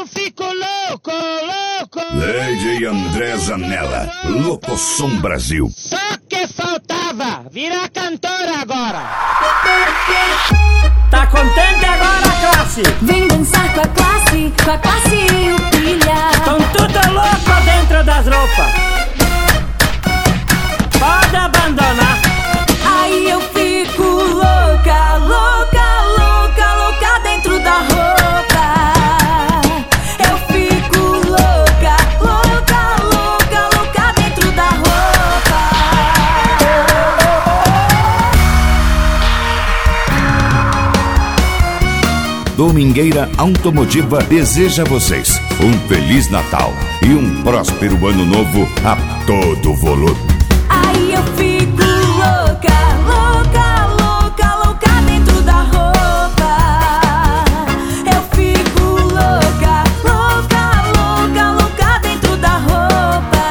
eu fico louco, louco. Lady André Zanella, Locosom Brasil. Só que faltava virar cantora agora. Tá contente agora, classe? Vem dançar com a classe e o pilha. Tão tudo louco dentro das roupas. Pode abandonar. Aí eu fico louca, louca, louca, louca dentro da roupa. Eu fico louca, louca, louca, louca dentro da roupa. Domingueira Automotiva deseja a vocês um Feliz Natal e um próspero Ano Novo a todo volume. Aí eu fico louca, louca, louca, louca dentro da roupa. Eu fico louca, louca, louca, louca dentro da roupa.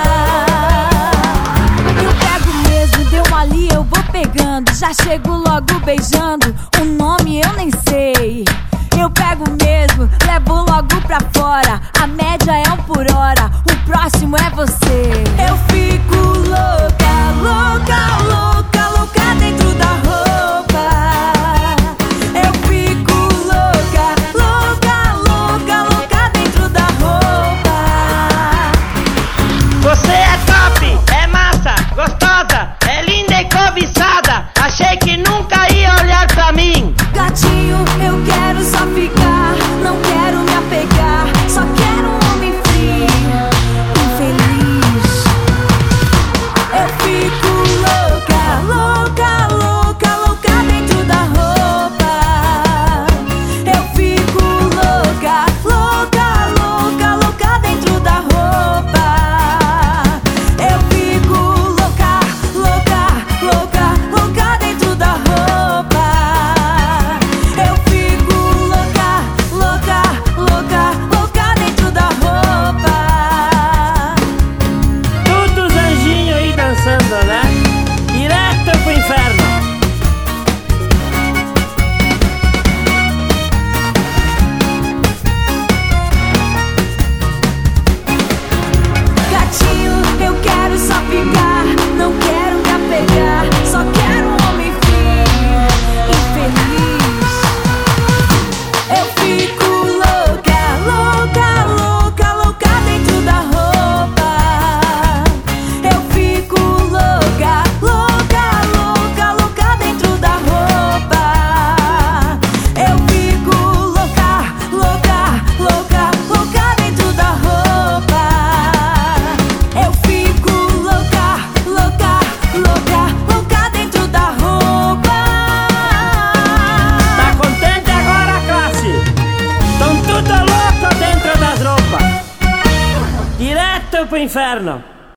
Eu pego mesmo, deu uma ali, eu vou pegando. Já chego logo beijando, o nome eu nem sei. Eu pego mesmo, levo logo pra fora. A média é 1 por hora, o próximo é você. Eu fico louca, louca, louca, louca dentro da roupa. Eu fico louca, louca, louca, louca dentro da roupa. Você é top, é massa, gostosa, é linda e cobiçada. Achei que nunca ia olhar pra mim. Gatinho, eu quero só ficar, não quero me apegar. Só quero um homem frio, infeliz. Eu fico louca, louca, louca, louca dentro da roupa. Eu fico louca, louca, louca, louca dentro da roupa. Eu fico louca, louca, louca, louca dentro da roupa. Eu fico louca, louca, louca, louca dentro da roupa. Todos os anjinhos aí dançando, né? Direto pro inferno. Gatinho, eu quero só ficar, não quero me apegar. Só quero um homem frio, infeliz. Eu fico louca, louca, louca, louca dentro da roupa. Eu fico louca, louca, louca, louca dentro da roupa. Eu fico louca, louca, louca, louca dentro da roupa. Eu fico louca, louca, louca, louca dentro da roupa. Tá contente agora, classe? Tão tudo louco dentro das roupas. Direto pro inferno.